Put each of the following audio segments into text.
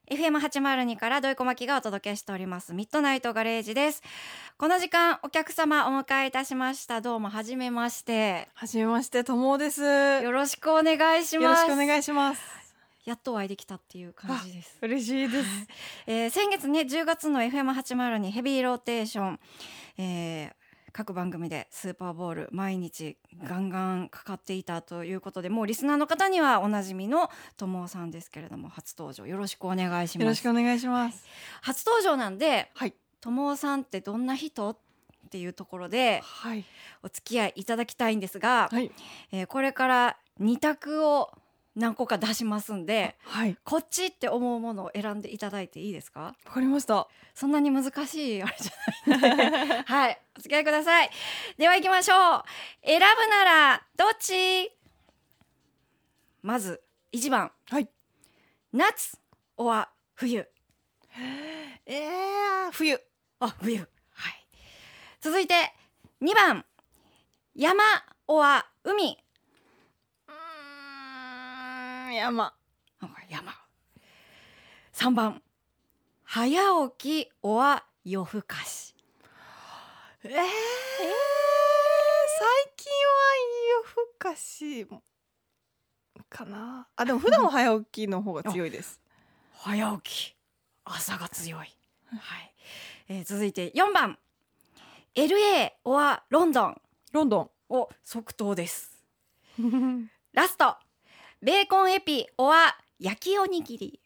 FM802 から土井小牧がお届けしておりますミッドナイトガレージです。この時間お客様お迎えいたしました。どうもはじめまして。 はじめまして、ともおです。 よろしくお願いします。 よろしくお願いします。 やっとお会いできたっていう感じです。 嬉しいです。 先月ね10月の FM802 ヘビーローテーション、各番組でスーパーボール毎日ガンガンかかっていたということで、もうリスナーの方にはおなじみのともおさんですけれども、初登場よろしくお願いします。 よろしくお願いします。 初登場なんで、 はい、 ともおさんってどんな人っていうところでお付き合いいただきたいんですが、 はい、 これから2択を何個か出しますんで、 はい、 こっちって思うものを選んでいただいていいですか？ わかりました。 そんなに難しいあれじゃないんではい、お付き合いください。では行きましょう。選ぶならどっち？まず1番、 はい、 夏おは冬。 冬。 冬。はい。続いて2番、山おは海。 山。 山。3番、早起きおは夜更かし。 最近は夜更かしかな。でも普段は早起きの方が強いです。 早起き、朝が強い。はい。続いて4番、LA おはロンドン。 ロンドン。 お、即答です。ラスト、ベーコンエピおは焼きおにぎり。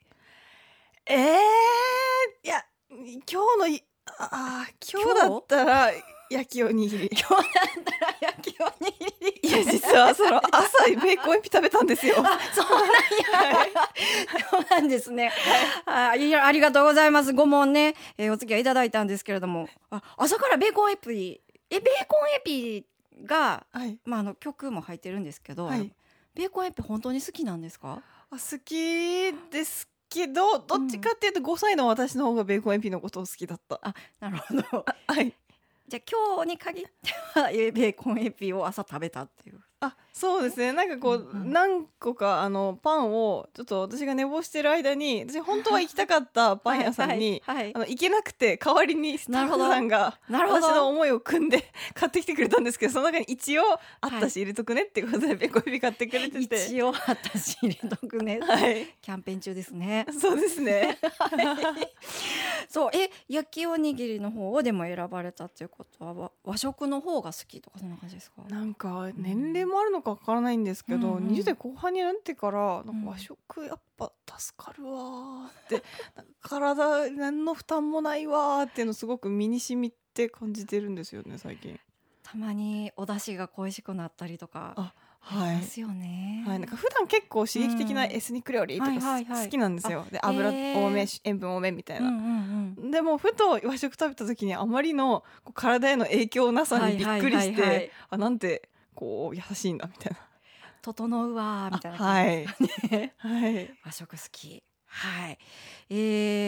いや今日だったら焼きおにぎり。 今日だったら焼きおにぎり。 いや実はその朝ベーコンエピ食べたんですよ。 そうなんや、はい、そうなんですね。いや、ありがとうございます。5問ね、お付き合いいただいたんですけれども、朝からベーコンエピ、ベーコンエピが、 はい、 曲も入ってるんですけど、 はい、 ベーコンエピ本当に好きなんですか？ 好きですけど、どっちかっていうと5歳の私の方がベーコンエピのことを好きだった。 なるほど。 はい。 じゃあ今日に限ってはベーコンエピを朝食べたっていう。 そうですね。なんかこう、何個かパンをちょっと私が寝坊してる間に、私本当は行きたかったパン屋さんに行けなくて、代わりにスタッフさんが私の思いを組んで買ってきてくれたんですけど、その中に一応あったし入れとくねっていうことでベーコンエピ買ってくれてて、 一応あったし入れとくね、 はい、 キャンペーン中ですね。 そうですね。 そう、焼きおにぎりの方をでも選ばれたっていうことは和食の方が好きとかそんな感じですか？なんか年齢もあるのかわからないんですけど、20代後半になってからなんか和食やっぱ助かるわって体何の負担もないわっていうのすごく身に染みて感じてるんですよね最近。 たまにお出汁が恋しくなったりとかありますよね。 なんか普段結構刺激的なエスニック料理とか好きなんですよ。で油多め、塩分多めみたいな、でもふと和食食べた時にあまりの体への影響なさにびっくりして、なんてこう優しいんだみたいな、 整うわみたいな感じですね。和食好き。はい。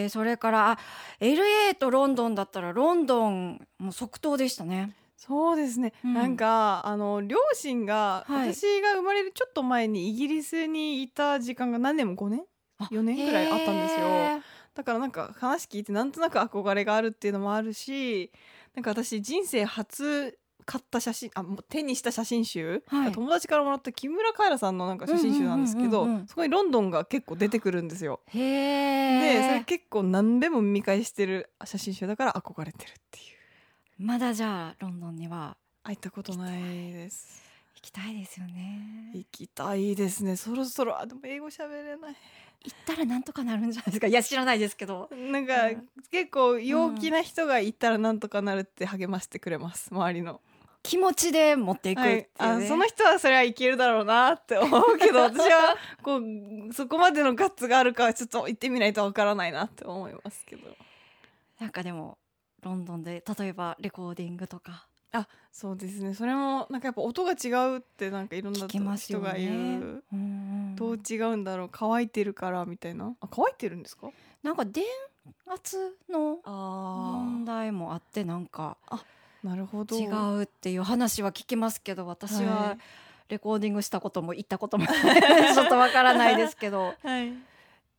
それからLA とロンドンだったらロンドンも即答でしたね。 そうですね、なんか両親が、私が生まれるちょっと前にイギリスにいた時間が何年も5年4年くらいあったんですよ。だからなんか話聞いてなんとなく憧れがあるっていうのもあるし、なんか私人生初買った写真手にした写真集、友達からもらった木村カエラさんのなんか写真集なんですけど、そこにロンドンが結構出てくるんですよ。でそれ結構何べも見返してる写真集だから憧れてるっていう。 まだじゃあロンドンには行ったことないです。 行きたいですよね。 行きたいですね。そろそろでも英語喋れない。 行ったらなんとかなるんじゃないですか。いや知らないですけど、 なんか、結構陽気な人が行ったらなんとかなるって励ましてくれます、周りの気持ちで持っていくっていうね。 その人はそれはいけるだろうなって思うけど私はこうそこまでのガッツがあるかはちょっと行ってみないとわからないなって思いますけど、 なんかでもロンドンで例えばレコーディングとか、 そうですね、それもなんかやっぱ音が違うってなんかいろんな人が言う、どう違うんだろう、乾いてるからみたいな。乾いてるんですか？ なんか電圧の問題もあって、なんかなるほど違うっていう話は聞きますけど、私はレコーディングしたことも行ったこともちょっとわからないですけど、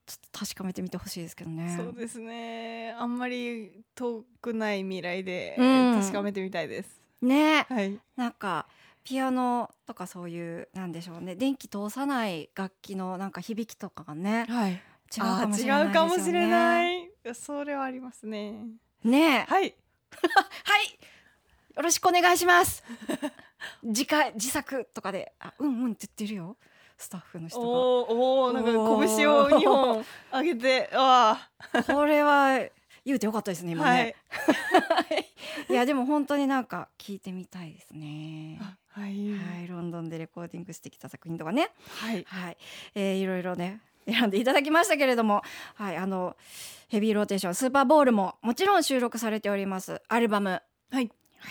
ちょっと確かめてみてほしいですけどね。 そうですね、あんまり遠くない未来で確かめてみたいです、 ね、 はい、 なんかピアノとかそういうなんでしょうね、電気通さない楽器のなんか響きとかがね、 はい、 違うかもしれないですよね。 違うかもしれない。それはありますね。 ねはいはい、よろしくお願いします自作とかでうんって言ってるよ、スタッフの人が。 おなんか拳を2本上げて、 これは言うてよかったですね今ね、はい、いやでも本当になんか聞いてみたいですね。 はい、 はい、ロンドンでレコーディングしてきた作品とかね、 はいはい、いろいろね選んでいただきましたけれども、はい、ヘビーローテーションスーパーボールももちろん収録されておりますアルバム、 はい、 はい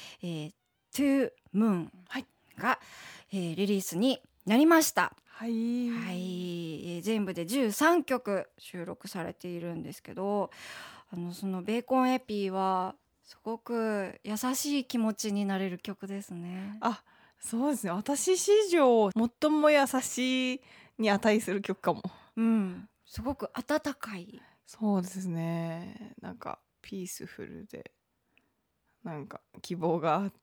、To Moon が、リリースになりました。 はい、 はい、全部で13曲収録されているんですけど、そのベーコンエピはすごく優しい気持ちになれる曲ですね。 そうですね、私史上最も優しいに値する曲かも。 すごく温かい。 そうですね、なんかピースフルでなんか希望があって、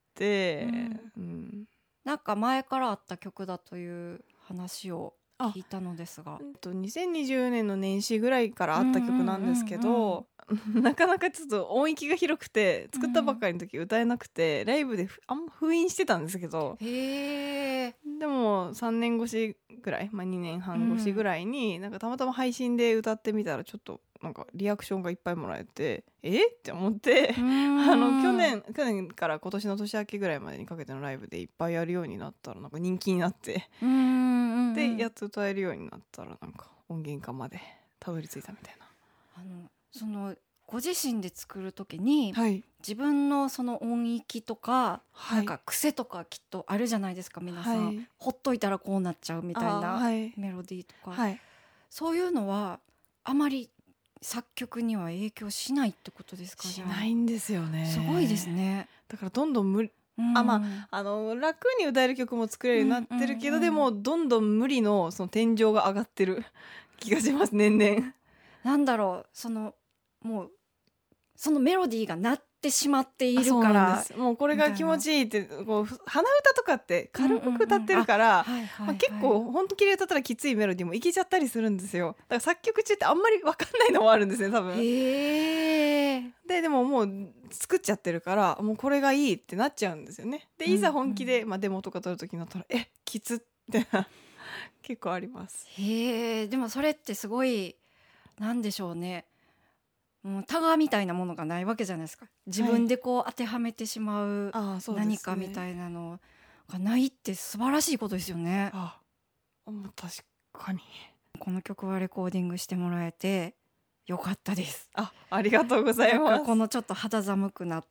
なんか前からあった曲だという話を聞いたのですが、 2020年の年始ぐらいからあった曲なんですけど、なかなかちょっと音域が広くて作ったばっかりの時歌えなくて、ライブであんま封印してたんですけど、でも3年越しぐらい、2年半越しぐらいになんかたまたま配信で歌ってみたらちょっとなんかリアクションがいっぱいもらえてって思って去年から今年の年明けぐらいまでにかけてのライブでいっぱいやるようになったらなんか人気になって、でやっと歌えるようになったらなんか音源化までたどり着いたみたいな。 そのご自身で作る時に、自分のその音域とか、なんか癖とかきっとあるじゃないですか皆さん、ほっといたらこうなっちゃうみたいなメロディーとか、そういうのはあまり作曲には影響しないってことですか？ しないんですよね。 すごいですね。 だからどんどん楽に歌える曲も作れるようになってるけど、でもどんどん無理のその天井が上がってる気がします年々。 なんだろう、もうそのメロディーが鳴ってしまっているから、 もうこれが気持ちいいってこう鼻歌とかって軽く歌ってるから、結構本気で歌ったらきついメロディーもいけちゃったりするんですよ。だから作曲中ってあんまり分かんないのもあるんですね多分。でももう作っちゃってるからもうこれがいいってなっちゃうんですよね。でいざ本気で、デモとか撮る時になったらきつって結構あります。 でもそれってすごいなんでしょうね、タガみたいなものがないわけじゃないですか。自分でこう当てはめてしまう何かみたいなのがないって素晴らしいことですよね。 確かにこの曲はレコーディングしてもらえてよかったです。 ありがとうございます。 このちょっと肌寒くなって、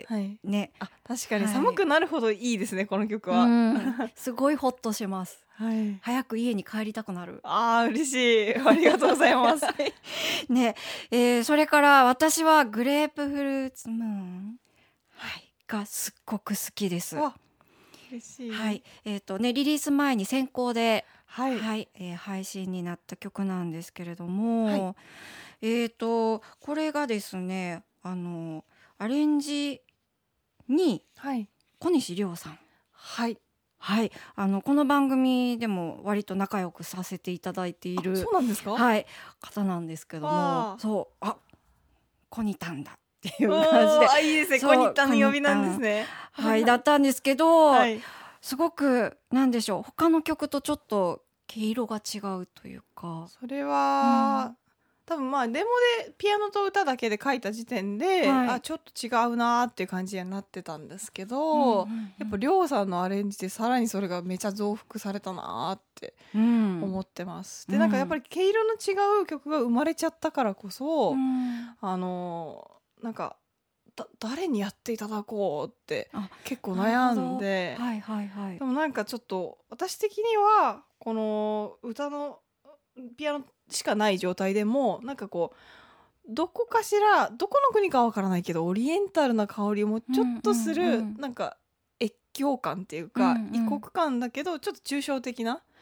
ね、 確かに寒くなるほどいいですね、この曲は。 すごいホッとします。早く家に帰りたくなる。 嬉しい、ありがとうございますね、それから私はグレープフルーツムーン、がすっごく好きです。 嬉しい。 リリース前に先行で、配信になった曲なんですけれども、これがですねアレンジに小西涼さん、この番組でも割と仲良くさせていただいているそうなんですか？ 方なんですけども、コニタンだっていう感じで、 いいですね、コニタンの呼びなんですね。 だったんですけど、すごくなんでしょう、他の曲とちょっと毛色が違うというか、 それは、多分デモでピアノと歌だけで書いた時点で、ちょっと違うなっていう感じになってたんですけど、やっぱりょうさんのアレンジでさらにそれがめちゃ増幅されたなって思ってます。でなんかやっぱり毛色の違う曲が生まれちゃったからこそ、なんか誰にやっていただこうって結構悩んで、でもなんかちょっと私的にはこの歌のピアノしかない状態でもなんかこうどこかしらどこの国かわからないけどオリエンタルな香りもちょっとする、なんか越境感っていうか、異国感だけどちょっと抽象的な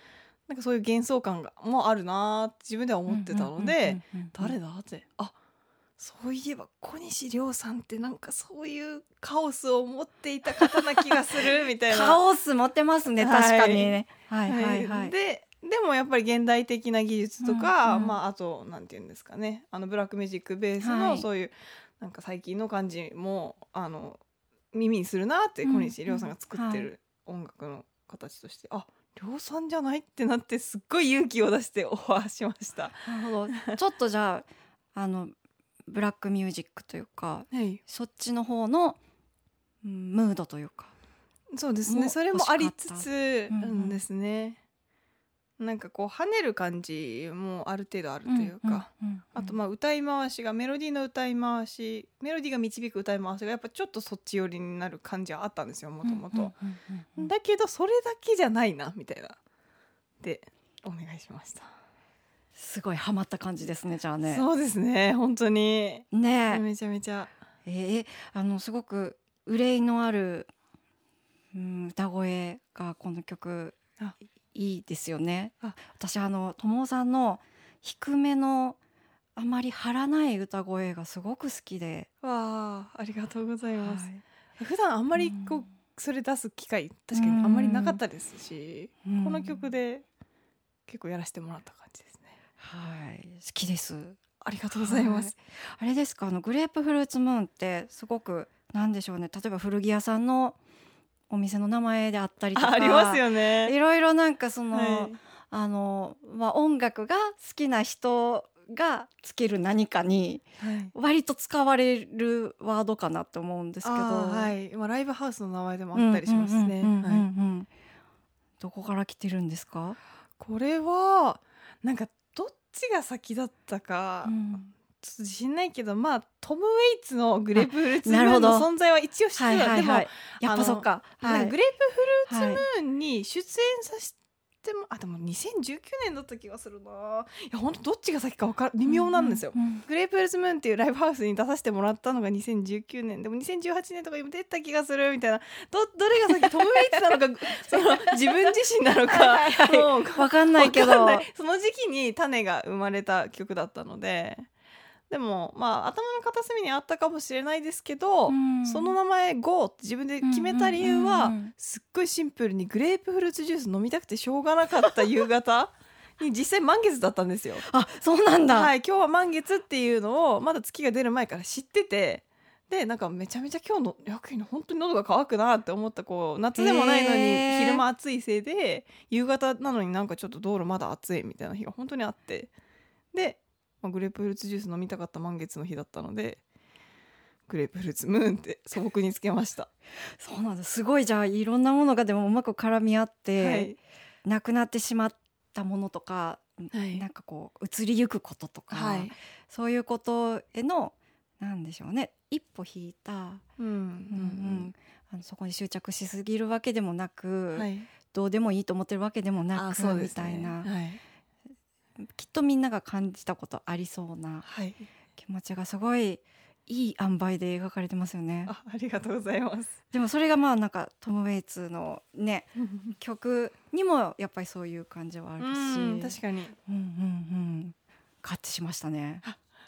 なんかそういう幻想感がもあるなって自分では思ってたので、誰だって、あ、そういえば小西涼さんってなんかそういうカオスを持っていた方な気がするみたいな。 カオス持ってますね、確かにね。はいはいはい。 でもやっぱり現代的な技術とか、まああとなんていうんですかね、ブラックミュージックベースのそういうなんか最近の感じも耳にするなって小西涼さんが作ってる音楽の形として、あ、涼さんじゃないってなってすっごい勇気を出してオファーしました。 なるほど。ちょっとじゃあブラックミュージックというか、 はい、 そっちの方のムードというか、 そうですね、それもありつつですね、なんかこう跳ねる感じもある程度あるというか、あとまあ歌い回しがメロディーの歌い回し、メロディーが導く歌い回しがやっぱちょっとそっち寄りになる感じはあったんですよ、もともと。だけどそれだけじゃないなみたいなでお願いしました。 すごいハマった感じですね、じゃあね。 そうですね、本当にね、めちゃめちゃすごく憂いのある、歌声がこの曲いいですよね。私友さんの低めのあまり張らない歌声がすごく好きで。 わあ、ありがとうございます。普段あんまりこう、それ出す機会確かにあんまりなかったですし、この曲で結構やらせてもらった感じですね。 はい、好きです。 ありがとうございます。 あれですか、グレープフルーツムーンってすごくなんでしょうね、例えば古着屋さんのお店の名前であったりとかありますよね。 いろいろなんかその、まあ、音楽が好きな人がつける何かに割と使われるワードかなと思うんですけど、 はい、ライブハウスの名前でもあったりしますね。 どこから来てるんですか？ これはなんかどっちが先だったか、ちょっと自信ないけど、まあトム・ウェイツのグレープフルーツムーンの存在は一応知ってた。でもやっぱそっか、 グレープフルーツムーンに出演させても、でも2019年だった気がするな。いや本当どっちが先か微妙なんですよ。グレープフルーツムーンっていうライブハウスに出させてもらったのが2019年でも2018年とかにも出た気がするみたいな。どれが先、トム・ウェイツなのかその自分自身なのか分かんないけどその時期に種が生まれた曲だったので。でもまあ頭の片隅にあったかもしれないですけど、その名前 GO って自分で決めた理由はすっごいシンプルにグレープフルーツジュース飲みたくてしょうがなかった夕方に実際満月だったんですよ。 あ、そうなんだ。 はい、今日は満月っていうのをまだ月が出る前から知ってて、でなんかめちゃめちゃ今日の薬品本当に喉が渇くなって思った。こう夏でもないのに昼間暑いせいで夕方なのになんかちょっと道路まだ暑いみたいな日が本当にあって、でグレープフルーツジュース飲みたかった満月の日だったのでグレープフルーツムーンって素朴につけました。 そうなんです。すごい、じゃあいろんなものがでもうまく絡み合って、なくなってしまったものとか、なんかこう移りゆくこととか、そういうことへのなんでしょうね、一歩引いた、そこに執着しすぎるわけでもなく、どうでもいいと思ってるわけでもなく、みたいな、きっとみんなが感じたことありそうな気持ちがすごいいい塩梅で描かれてますよね。 ありがとうございます。 でもそれがまあなんかトム・ウェイツのね曲にもやっぱりそういう感じはあるし、 確かに合致しましたね。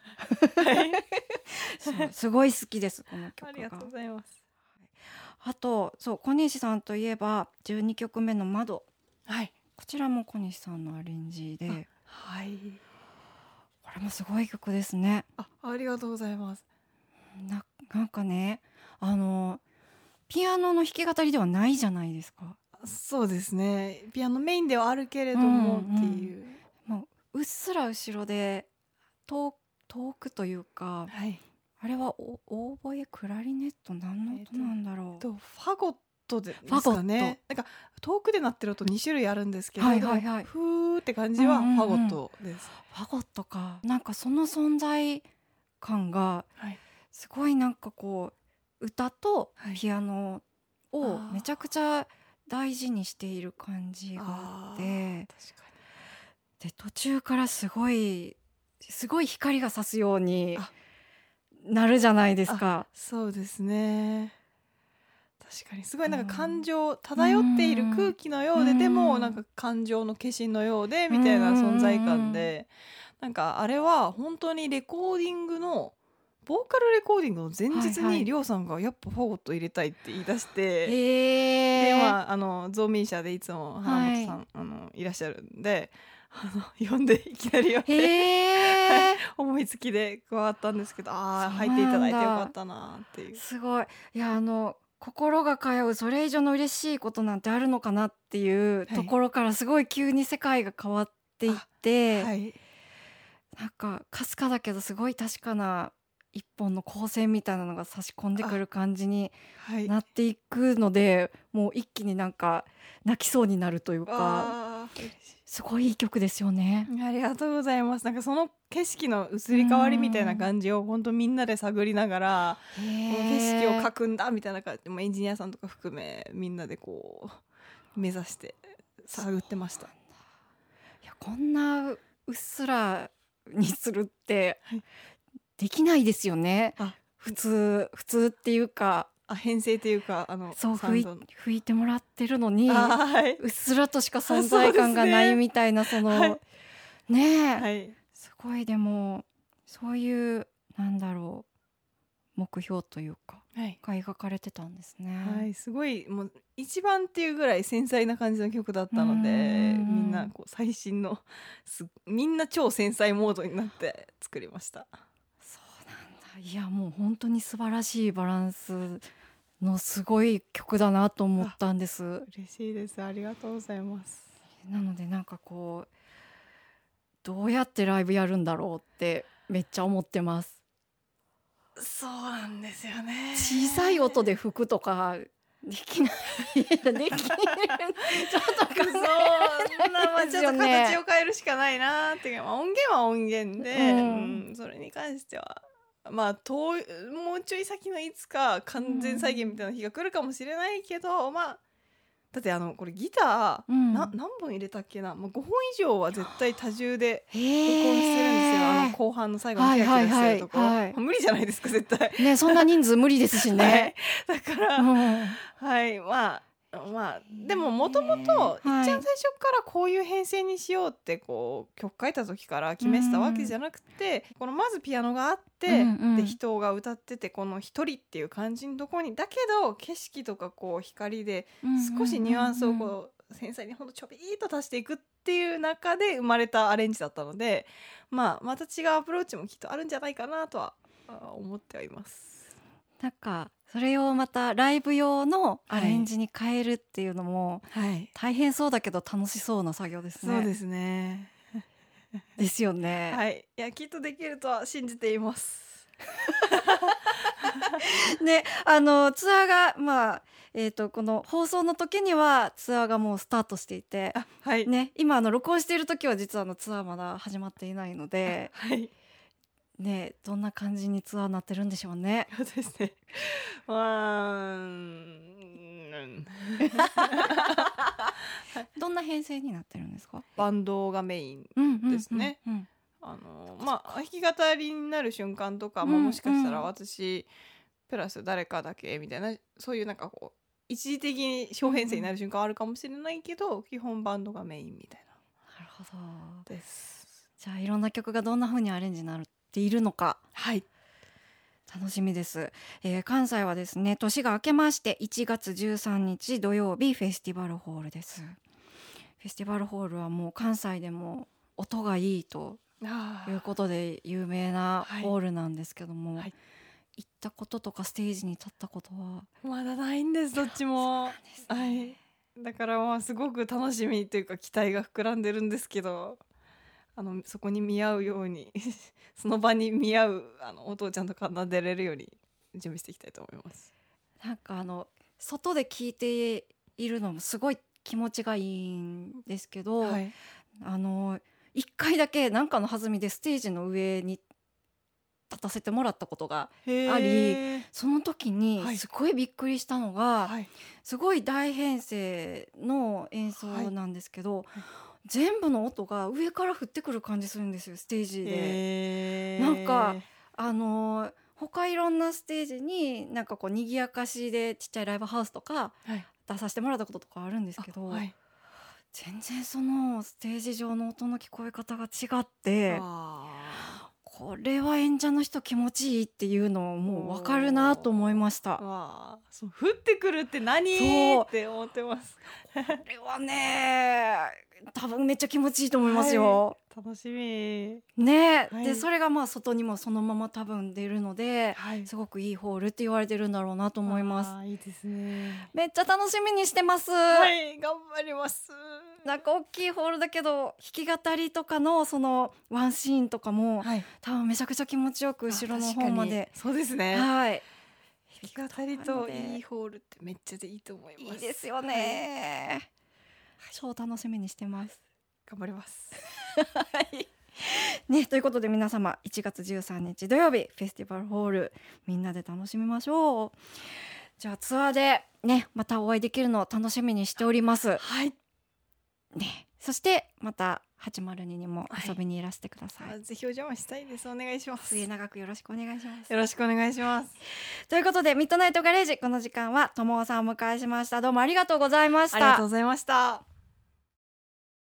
すごい好きですこの曲が。 ありがとうございます。 あとそう、小西さんといえば12曲目の窓、こちらも小西さんのアレンジで、これもすごい曲ですね。 ありがとうございます。 なんかね、ピアノの弾き語りではないじゃないですか。 そうですね、ピアノメインではあるけれどもっていう、 もううっすら後ろで遠くというか、あれはオーボエ、クラリネット、何の音なんだろう。 ファゴットですかね。なんか遠くで鳴ってる音2種類あるんですけど、ふーって感じはファゴットです。 ファゴットか。なんかその存在感がすごい、なんかこう歌とピアノをめちゃくちゃ大事にしている感じがあって、で途中からすごい光が差すようになるじゃないですか。 そうですね、 確かにすごいなんか感情漂っている空気のようで、でもなんか感情の化身のようでみたいな存在感で、なんかあれは本当にレコーディングのボーカルレコーディングの前日にりょうさんがやっぱファゴット入れたいって言い出して、でまあゾーミー社でいつも原本さん、いらっしゃるんで呼んでいきなり呼んで思いつきで加わったんですけど、入っていただいてよかったなっていう。 すごい。いや心が通うそれ以上の嬉しいことなんてあるのかなっていうところからすごい急に世界が変わっていって、なんかかすかだけどすごい確かな一本の光線みたいなのが差し込んでくる感じになっていくので、もう一気になんか泣きそうになるというか、すごいいい曲ですよね。 ありがとうございます。なんかその景色の移り変わりみたいな感じを本当みんなで探りながら、この景色を描くんだみたいな感じで、エンジニアさんとか含めみんなでこう目指して探ってました。いや、こんなうっすらにするってできないですよね。普通っていうか、 編成っていうかそう吹いてもらってるのに、うっすらとしか存在感がないみたいな、そのね、すごい。でもそういうなんだろう、目標というかが描かれてたんですね。 すごいもう一番っていうぐらい繊細な感じの曲だったので、みんなこう最新のみんな超繊細モードになって作りました。 そうなんだ。いや、もう本当に素晴らしいバランスのすごい曲だなと思ったんです。 嬉しいです。ありがとうございます。 なのでなんかこうどうやってライブやるんだろうってめっちゃ思ってます。 そうなんですよね。 小さい音で吹くとかできないできるちょっと考えないちょっと形を変えるしかないなっていうか、音源は音源で、それに関してはもうちょい先のいつか完全再現みたいな日が来るかもしれないけど、だってこれギター、何本入れたっけな、5本以上は絶対多重で録音してるんですよ。後半の最後のキラキラしてるところ、無理じゃないですか絶対ね。そんな人数無理ですしね。 だからでももともといっちゃん最初からこういう編成にしようってこう曲書いた時から決めてたわけじゃなくて、このまずピアノがあって、で人が歌ってて、この一人っていう感じのところにだけど景色とかこう光で少しニュアンスをこう繊細にほんとちょびーっと足していくっていう中で生まれたアレンジだったので、また違うアプローチもきっとあるんじゃないかなとは思ってはいます。 なんかそれをまたライブ用のアレンジに変えるっていうのも大変そうだけど楽しそうな作業ですね。 そうですね。 ですよね。 いやきっとできるとは信じていますね、ツアーがこの放送の時にはツアーがもうスタートしていて、ね、今録音している時は実はツアーまだ始まっていないので、ね、どんな感じにツアーになってるんでしょうね。 そうですね。 どんな編成になってるんですか？ バンドがメインですね。弾き語りになる瞬間とかももしかしたら私プラス誰かだけみたいな、そういうなんかこう一時的に小編成になる瞬間あるかもしれないけど、基本バンドがメインみたいな。 なるほどです。 じゃあいろんな曲がどんな風にアレンジになっているのか、楽しみです。関西はですね、年が明けまして1月13日土曜日フェスティバルホールです。フェスティバルホールはもう関西でも音がいいということで有名なホールなんですけども、行ったこととかステージに立ったことはまだないんです。どっちも。だからすごく楽しみというか期待が膨らんでるんですけど、そこに見合うようにその場に見合うお父ちゃんと奏でれるように準備していきたいと思います。 なんか外で聴いているのもすごい気持ちがいいんですけど、一回だけなんかの弾みでステージの上に立たせてもらったことがあり、その時にすごいびっくりしたのが、すごい大編成の演奏なんですけど、全部の音が上から降ってくる感じするんですよ、ステージで。なんか本他いろんなステージになんかこう賑やかしでちっちゃいライブハウスとか出させてもらったこととかあるんですけど、全然そのステージ上の音の聞こえ方が違って、これは演者の人気持ちいいっていうのをもう分かるなと思いました。 そう降ってくるって何って思ってます。 これはね多分めっちゃ気持ちいいと思いますよ。 楽しみね、でそれがまあ外にもそのまま多分出るので、すごくいいホールって言われてるんだろうなと思います。 いいですね。 めっちゃ楽しみにしてます。 頑張ります。 なんか大きいホールだけど弾き語りとかのそのワンシーンとかも、多分めちゃくちゃ気持ちよく後ろの方まで。 そうですね。 弾き語りといいホールってめっちゃでいいと思います。 いいですよね。超楽しみにしてます。 頑張りますね、ということで皆様1月13日土曜日フェスティバルホールみんなで楽しみましょう。じゃあツアーでねまたお会いできるのを楽しみにしております。ね、そしてまた802にも遊びにいらしてください。 ぜひお邪魔したいです。お願いします。 末永くよろしくお願いします。 よろしくお願いします。 ということでミッドナイトガレージこの時間はともおさんをお迎えしました。どうもありがとうございました。 ありがとうございました。